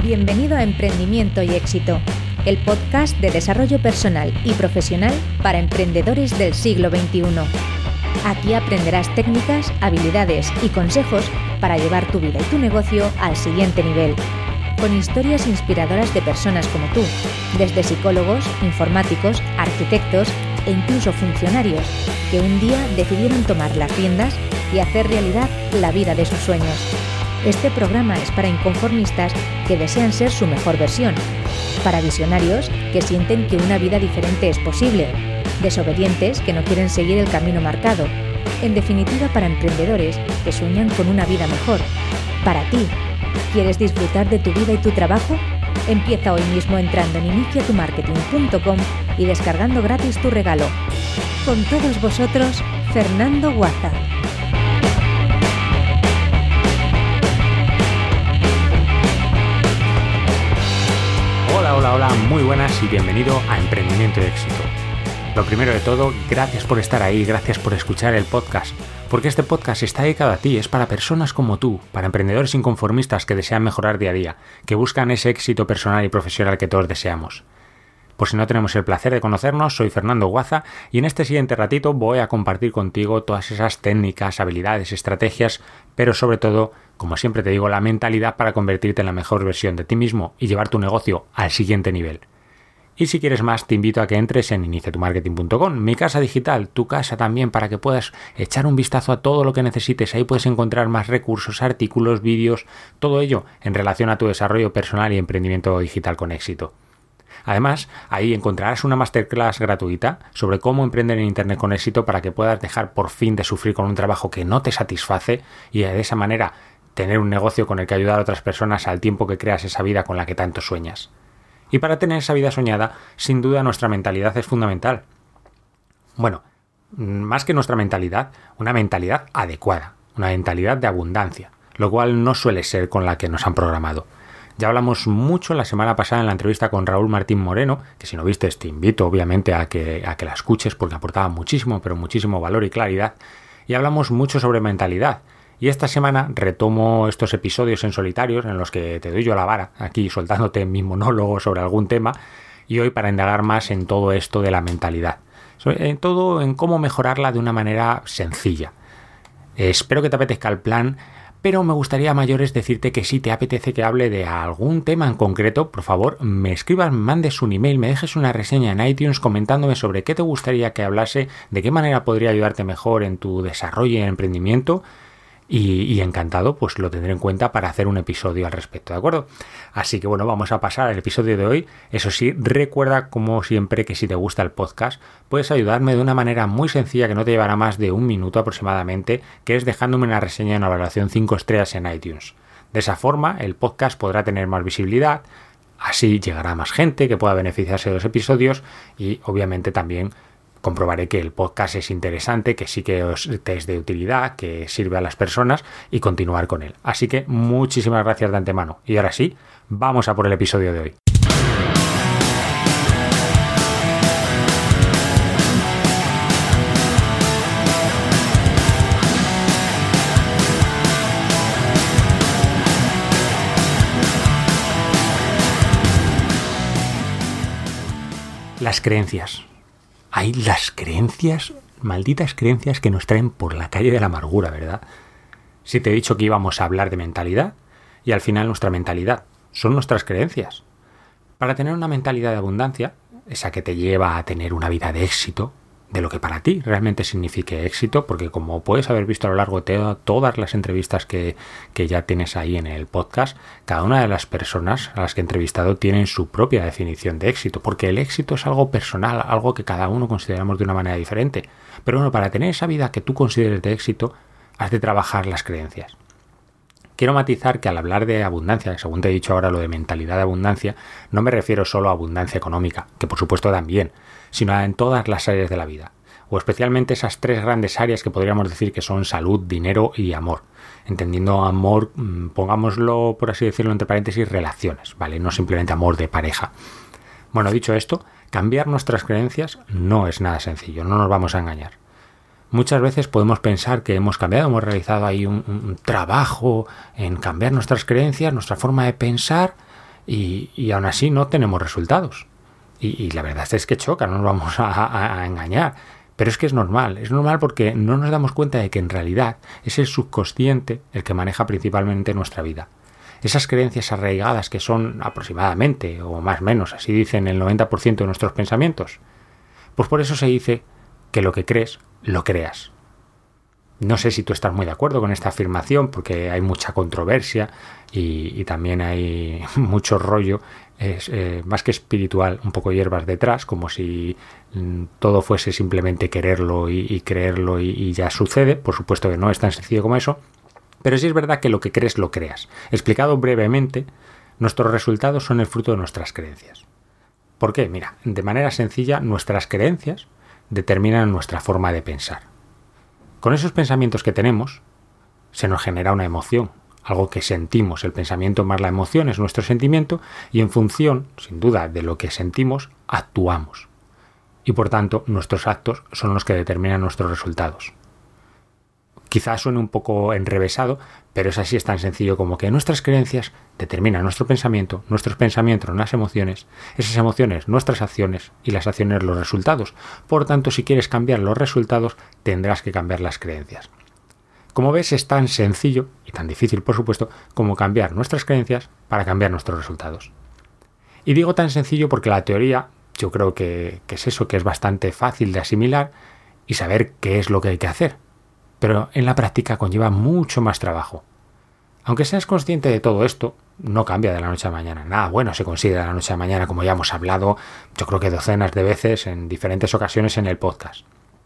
Bienvenido a Emprendimiento y Éxito, el podcast de desarrollo personal y profesional para emprendedores del siglo XXI. Aquí aprenderás técnicas, habilidades y consejos para llevar tu vida y tu negocio al siguiente nivel, con historias inspiradoras de personas como tú, desde psicólogos, informáticos, arquitectos e incluso funcionarios, que un día decidieron tomar las riendas y hacer realidad la vida de sus sueños. Este programa es para inconformistas que desean ser su mejor versión, para visionarios que sienten que una vida diferente es posible, desobedientes que no quieren seguir el camino marcado, en definitiva para emprendedores que sueñan con una vida mejor. Para ti, ¿quieres disfrutar de tu vida y tu trabajo? Empieza hoy mismo entrando en iniciatumarketing.com y descargando gratis tu regalo. Con todos vosotros, Fernando Guaza. Hola, muy buenas y bienvenido a Emprendimiento y Éxito. Lo primero de todo, gracias por estar ahí, gracias por escuchar el podcast, porque este podcast está dedicado a ti, es para personas como tú, para emprendedores inconformistas que desean mejorar día a día, que buscan ese éxito personal y profesional que todos deseamos. Por si no tenemos el placer de conocernos, soy Fernando Guaza y en este siguiente ratito voy a compartir contigo todas esas técnicas, habilidades, estrategias, pero sobre todo, como siempre te digo, la mentalidad para convertirte en la mejor versión de ti mismo y llevar tu negocio al siguiente nivel. Y si quieres más, te invito a que entres en iniciatumarketing.com, mi casa digital, tu casa también, para que puedas echar un vistazo a todo lo que necesites. Ahí puedes encontrar más recursos, artículos, vídeos, todo ello en relación a tu desarrollo personal y emprendimiento digital con éxito. Además, ahí encontrarás una masterclass gratuita sobre cómo emprender en Internet con éxito para que puedas dejar por fin de sufrir con un trabajo que no te satisface y de esa manera tener un negocio con el que ayudar a otras personas al tiempo que creas esa vida con la que tanto sueñas. Y para tener esa vida soñada, sin duda nuestra mentalidad es fundamental. Bueno, más que nuestra mentalidad, una mentalidad adecuada, una mentalidad de abundancia, lo cual no suele ser con la que nos han programado. Ya hablamos mucho la semana pasada en la entrevista con Raúl Martín Moreno, que si no viste te invito obviamente a que la escuches porque aportaba muchísimo, pero muchísimo valor y claridad, y hablamos mucho sobre mentalidad. Y esta semana retomo estos episodios en solitarios en los que te doy yo la vara, aquí soltándote mi monólogo sobre algún tema, y hoy para indagar más en todo esto de la mentalidad, en todo en cómo mejorarla de una manera sencilla. Espero que te apetezca el plan, pero me gustaría a mayores decirte que si te apetece que hable de algún tema en concreto, por favor, me escribas, me mandes un email, me dejes una reseña en iTunes comentándome sobre qué te gustaría que hablase, de qué manera podría ayudarte mejor en tu desarrollo y emprendimiento. Y encantado, pues lo tendré en cuenta para hacer un episodio al respecto, ¿de acuerdo? Así que bueno, vamos a pasar al episodio de hoy. Eso sí, recuerda como siempre que si te gusta el podcast, puedes ayudarme de una manera muy sencilla que no te llevará más de 1 minuto aproximadamente, que es dejándome una reseña en una valoración 5 estrellas en iTunes. De esa forma, el podcast podrá tener más visibilidad, así llegará a más gente que pueda beneficiarse de los episodios y obviamente también comprobaré que el podcast es interesante, que sí que te es de utilidad, que sirve a las personas y continuar con él. Así que muchísimas gracias de antemano. Y ahora sí, vamos a por el episodio de hoy. Las creencias. Hay las creencias, malditas creencias que nos traen por la calle de la amargura, ¿verdad? Si te he dicho que íbamos a hablar de mentalidad, y al final nuestra mentalidad son nuestras creencias. Para tener una mentalidad de abundancia, esa que te lleva a tener una vida de éxito, de lo que para ti realmente signifique éxito, porque como puedes haber visto a lo largo de todas las entrevistas que ya tienes ahí en el podcast, cada una de las personas a las que he entrevistado tienen su propia definición de éxito, porque el éxito es algo personal, algo que cada uno consideramos de una manera diferente. Pero bueno, para tener esa vida que tú consideres de éxito, has de trabajar las creencias. Quiero matizar que al hablar de abundancia, según te he dicho ahora lo de mentalidad de abundancia, no me refiero solo a abundancia económica, que por supuesto también, sino en todas las áreas de la vida, o especialmente esas 3 grandes áreas que podríamos decir que son salud, dinero y amor. Entendiendo amor, pongámoslo por así decirlo entre paréntesis, relaciones, ¿vale? No simplemente amor de pareja. Bueno, dicho esto, cambiar nuestras creencias no es nada sencillo, no nos vamos a engañar. Muchas veces podemos pensar que hemos cambiado, hemos realizado ahí un trabajo en cambiar nuestras creencias, nuestra forma de pensar, y aún así no tenemos resultados. Y la verdad es que choca, no nos vamos a engañar. Pero es que es normal porque no nos damos cuenta de que en realidad es el subconsciente el que maneja principalmente nuestra vida. Esas creencias arraigadas que son aproximadamente, o más o menos, así dicen el 90% de nuestros pensamientos. Pues por eso se dice que lo que crees, lo creas. No sé si tú estás muy de acuerdo con esta afirmación, porque hay mucha controversia y también hay mucho rollo, más que espiritual, un poco hierbas detrás, como si todo fuese simplemente quererlo y creerlo y ya sucede. Por supuesto que no es tan sencillo como eso, pero sí es verdad que lo que crees lo creas. Explicado brevemente, nuestros resultados son el fruto de nuestras creencias. ¿Por qué? Mira, de manera sencilla, nuestras creencias determinan nuestra forma de pensar. Con esos pensamientos que tenemos, se nos genera una emoción, algo que sentimos. El pensamiento más la emoción es nuestro sentimiento y en función, sin duda, de lo que sentimos, actuamos. Y por tanto, nuestros actos son los que determinan nuestros resultados. Quizás suene un poco enrevesado, pero es así, es tan sencillo como que nuestras creencias determinan nuestro pensamiento, nuestros pensamientos las emociones, esas emociones nuestras acciones y las acciones los resultados. Por tanto, si quieres cambiar los resultados, tendrás que cambiar las creencias. Como ves, es tan sencillo y tan difícil, por supuesto, como cambiar nuestras creencias para cambiar nuestros resultados. Y digo tan sencillo porque la teoría, yo creo que es eso, que es bastante fácil de asimilar y saber qué es lo que hay que hacer. Pero en la práctica conlleva mucho más trabajo. Aunque seas consciente de todo esto, no cambia de la noche a la mañana. Nada bueno se consigue de la noche a la mañana, como ya hemos hablado, yo creo que docenas de veces en diferentes ocasiones en el podcast.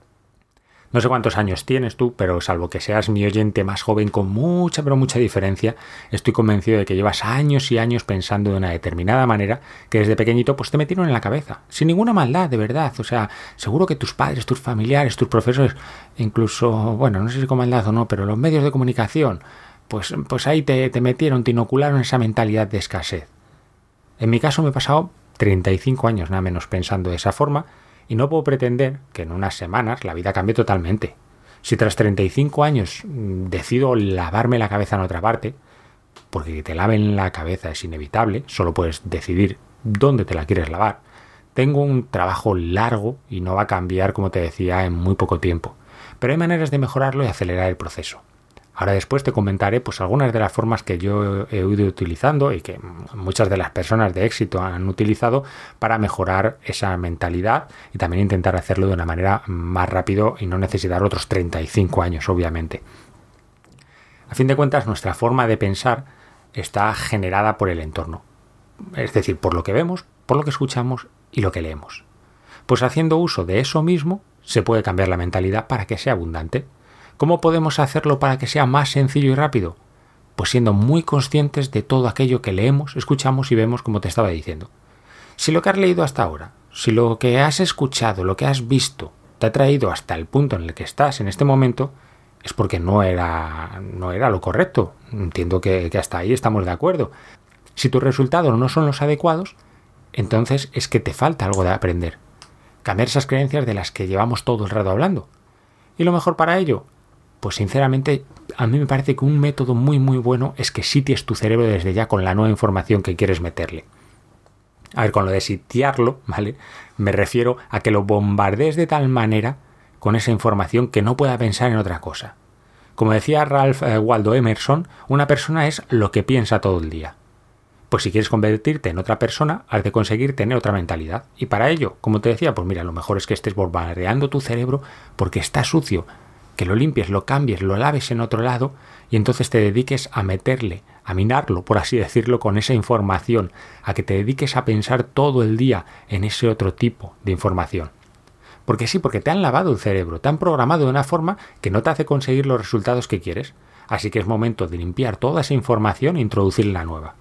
No sé cuántos años tienes tú, pero salvo que seas mi oyente más joven con mucha, pero mucha diferencia, estoy convencido de que llevas años y años pensando de una determinada manera que desde pequeñito pues te metieron en la cabeza, sin ninguna maldad, de verdad. O sea, seguro que tus padres, tus familiares, tus profesores, incluso, bueno, no sé si con maldad o no, pero los medios de comunicación, pues ahí te metieron, te inocularon esa mentalidad de escasez. En mi caso me he pasado 35 años nada menos pensando de esa forma, y no puedo pretender que en unas semanas la vida cambie totalmente. Si tras 35 años decido lavarme la cabeza en otra parte, porque que te laven la cabeza es inevitable, solo puedes decidir dónde te la quieres lavar, tengo un trabajo largo y no va a cambiar, como te decía, en muy poco tiempo. Pero hay maneras de mejorarlo y acelerar el proceso. Ahora después te comentaré pues algunas de las formas que yo he ido utilizando y que muchas de las personas de éxito han utilizado para mejorar esa mentalidad y también intentar hacerlo de una manera más rápido y no necesitar otros 35 años, obviamente. A fin de cuentas, nuestra forma de pensar está generada por el entorno, es decir, por lo que vemos, por lo que escuchamos y lo que leemos. Pues haciendo uso de eso mismo, se puede cambiar la mentalidad para que sea abundante. ¿Cómo podemos hacerlo para que sea más sencillo y rápido? Pues siendo muy conscientes de todo aquello que leemos, escuchamos y vemos, como te estaba diciendo. Si lo que has leído hasta ahora, si lo que has escuchado, lo que has visto, te ha traído hasta el punto en el que estás en este momento, es porque no era lo correcto. Entiendo que hasta ahí estamos de acuerdo. Si tus resultados no son los adecuados, entonces es que te falta algo de aprender. Cambiar esas creencias de las que llevamos todo el rato hablando. Y lo mejor para ello, pues sinceramente, a mí me parece que un método muy muy bueno es que sities tu cerebro desde ya con la nueva información que quieres meterle. A ver, con lo de sitiarlo, ¿vale? Me refiero a que lo bombardees de tal manera con esa información que no pueda pensar en otra cosa. Como decía Ralph Waldo Emerson, una persona es lo que piensa todo el día. Pues si quieres convertirte en otra persona, has de conseguir tener otra mentalidad. Y para ello, como te decía, pues mira, lo mejor es que estés bombardeando tu cerebro porque está sucio. Que lo limpies, lo cambies, lo laves en otro lado y entonces te dediques a meterle, a minarlo, por así decirlo, con esa información, a que te dediques a pensar todo el día en ese otro tipo de información. Porque sí, porque te han lavado el cerebro, te han programado de una forma que no te hace conseguir los resultados que quieres. Así que es momento de limpiar toda esa información e introducir la nueva.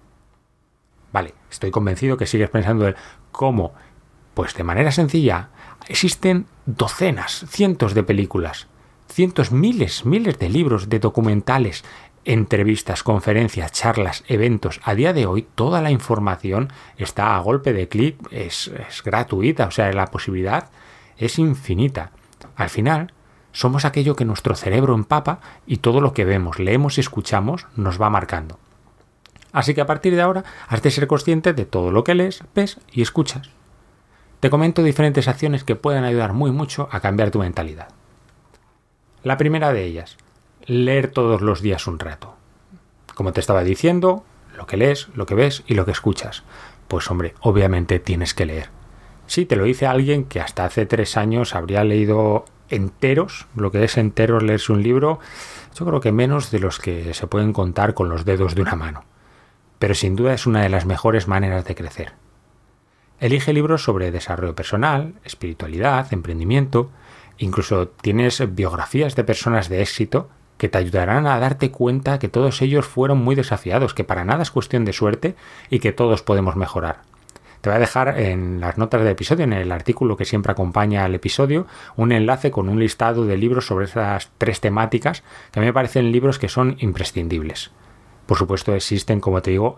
Vale, estoy convencido que sigues pensando en cómo. Pues de manera sencilla, existen docenas, cientos de películas, cientos, miles de libros, de documentales, entrevistas, conferencias, charlas, eventos. A día de hoy toda la información está a golpe de clic, es gratuita, o sea, la posibilidad es infinita. Al final, somos aquello que nuestro cerebro empapa y todo lo que vemos, leemos y escuchamos nos va marcando. Así que a partir de ahora has de ser consciente de todo lo que lees, ves y escuchas. Te comento diferentes acciones que pueden ayudar mucho a cambiar tu mentalidad. La primera de ellas, leer todos los días un rato. Como te estaba diciendo, lo que lees, lo que ves y lo que escuchas. Pues hombre, obviamente tienes que leer. Sí, te lo dice alguien que hasta hace 3 años habría leído enteros, lo que es enteros leerse un libro, yo creo que menos de los que se pueden contar con los dedos de una mano. Pero sin duda es una de las mejores maneras de crecer. Elige libros sobre desarrollo personal, espiritualidad, emprendimiento. Incluso tienes biografías de personas de éxito que te ayudarán a darte cuenta que todos ellos fueron muy desafiados, que para nada es cuestión de suerte y que todos podemos mejorar. Te voy a dejar en las notas del episodio, en el artículo que siempre acompaña al episodio, un enlace con un listado de libros sobre esas 3 temáticas que a mí me parecen libros que son imprescindibles. Por supuesto existen, como te digo,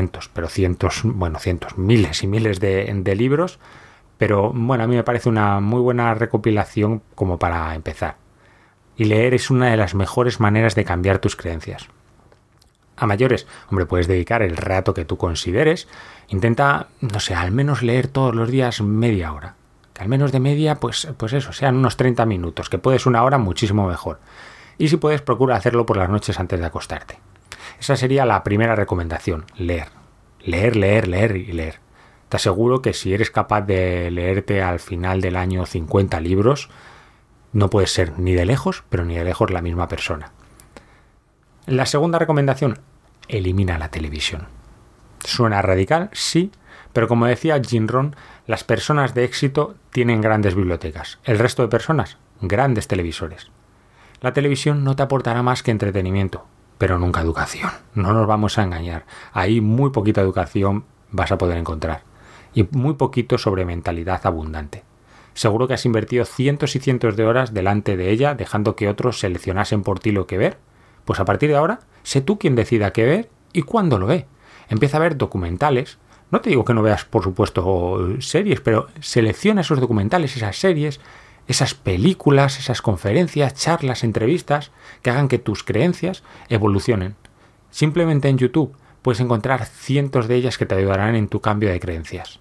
miles y miles de libros, pero bueno, a mí me parece una muy buena recopilación como para empezar. Y leer es una de las mejores maneras de cambiar tus creencias. A mayores, hombre, puedes dedicar el rato que tú consideres. Intenta, al menos leer todos los días media hora. Que al menos de media, pues eso, sean unos 30 minutos, que puedes 1 hora muchísimo mejor. Y si puedes, procura hacerlo por las noches antes de acostarte. Esa sería la primera recomendación, leer. Leer, leer, leer y leer. Te aseguro que si eres capaz de leerte al final del año 50 libros, no puedes ser ni de lejos, pero ni de lejos la misma persona. La segunda recomendación, elimina la televisión. Suena radical, sí, pero como decía Jim Rohn, las personas de éxito tienen grandes bibliotecas. El resto de personas, grandes televisores. La televisión no te aportará más que entretenimiento, pero nunca educación. No nos vamos a engañar. Ahí muy poquita educación vas a poder encontrar. Y muy poquito sobre mentalidad abundante. Seguro que has invertido cientos y cientos de horas delante de ella, dejando que otros seleccionasen por ti lo que ver. Pues a partir de ahora, sé tú quien decida qué ver y cuándo lo ve. Empieza a ver documentales. No te digo que no veas, por supuesto, series, pero selecciona esos documentales, esas series, esas películas, esas conferencias, charlas, entrevistas, que hagan que tus creencias evolucionen. Simplemente en YouTube puedes encontrar cientos de ellas que te ayudarán en tu cambio de creencias.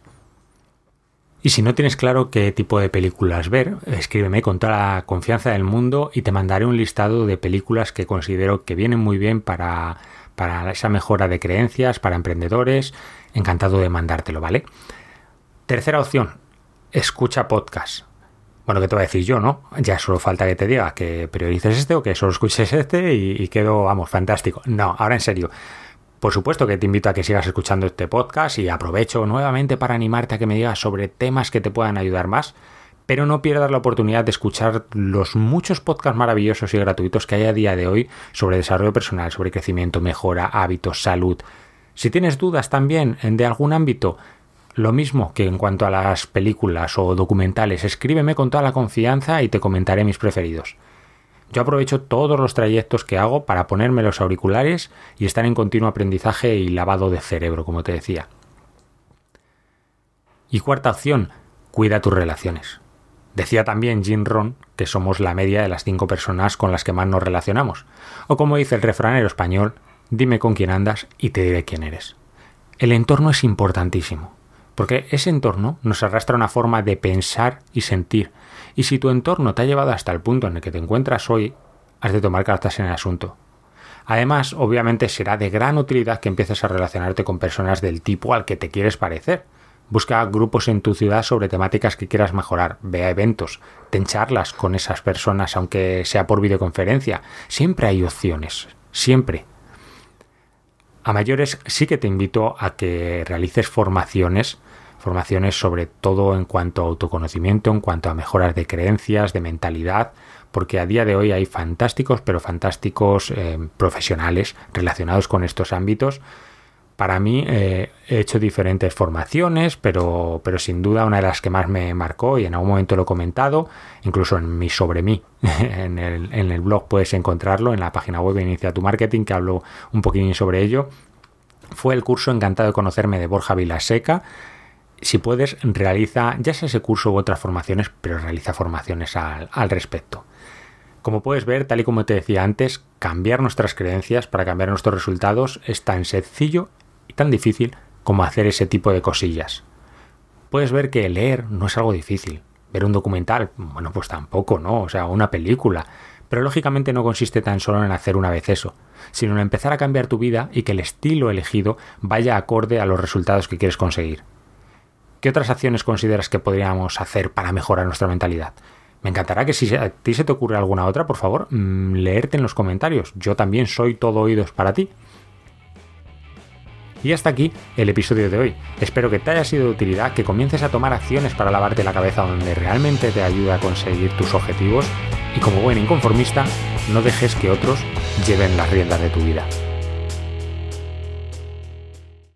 Y si no tienes claro qué tipo de películas ver, escríbeme con toda la confianza del mundo y te mandaré un listado de películas que considero que vienen muy bien para esa mejora de creencias, para emprendedores. Encantado de mandártelo, ¿vale? Tercera opción, escucha podcast. Bueno, ¿qué te voy a decir yo, no? Ya solo falta que te diga que priorices este o que solo escuches este y quedo, fantástico. No, ahora en serio. Por supuesto que te invito a que sigas escuchando este podcast y aprovecho nuevamente para animarte a que me digas sobre temas que te puedan ayudar más, pero no pierdas la oportunidad de escuchar los muchos podcasts maravillosos y gratuitos que hay a día de hoy sobre desarrollo personal, sobre crecimiento, mejora, hábitos, salud. Si tienes dudas también de algún ámbito, lo mismo que en cuanto a las películas o documentales, escríbeme con toda la confianza y te comentaré mis preferidos. Yo aprovecho todos los trayectos que hago para ponerme los auriculares y estar en continuo aprendizaje y lavado de cerebro, como te decía. Y cuarta opción, cuida tus relaciones. Decía también Jim Rohn que somos la media de las 5 personas con las que más nos relacionamos. O como dice el refranero español, dime con quién andas y te diré quién eres. El entorno es importantísimo, porque ese entorno nos arrastra una forma de pensar y sentir. Y si tu entorno te ha llevado hasta el punto en el que te encuentras hoy, has de tomar cartas en el asunto. Además, obviamente será de gran utilidad que empieces a relacionarte con personas del tipo al que te quieres parecer. Busca grupos en tu ciudad sobre temáticas que quieras mejorar. Ve a eventos, ten charlas con esas personas, aunque sea por videoconferencia. Siempre hay opciones, siempre. A mayores sí que te invito a que realices formaciones sobre todo en cuanto a autoconocimiento, en cuanto a mejoras de creencias, de mentalidad, porque a día de hoy hay fantásticos profesionales relacionados con estos ámbitos. Para mí he hecho diferentes formaciones, pero sin duda una de las que más me marcó, y en algún momento lo he comentado, incluso en Sobre mí, en el blog puedes encontrarlo, en la página web de Inicia tu Marketing, que hablo un poquitín sobre ello, fue el curso Encantado de conocerme de Borja Vilaseca. Si puedes, realiza ya sea ese curso u otras formaciones, pero realiza formaciones al respecto. Como puedes ver, tal y como te decía antes, cambiar nuestras creencias para cambiar nuestros resultados es tan sencillo tan difícil como hacer ese tipo de cosillas. Puedes ver que leer no es algo difícil. Ver un documental, bueno, pues tampoco, ¿no? O sea, una película. Pero lógicamente no consiste tan solo en hacer una vez eso, sino en empezar a cambiar tu vida y que el estilo elegido vaya acorde a los resultados que quieres conseguir. ¿Qué otras acciones consideras que podríamos hacer para mejorar nuestra mentalidad? Me encantará que si a ti se te ocurre alguna otra, por favor, leerte en los comentarios. Yo también soy todo oídos para ti. Y hasta aquí el episodio de hoy. Espero que te haya sido de utilidad, que comiences a tomar acciones para lavarte la cabeza donde realmente te ayuda a conseguir tus objetivos y como buen inconformista, no dejes que otros lleven las riendas de tu vida.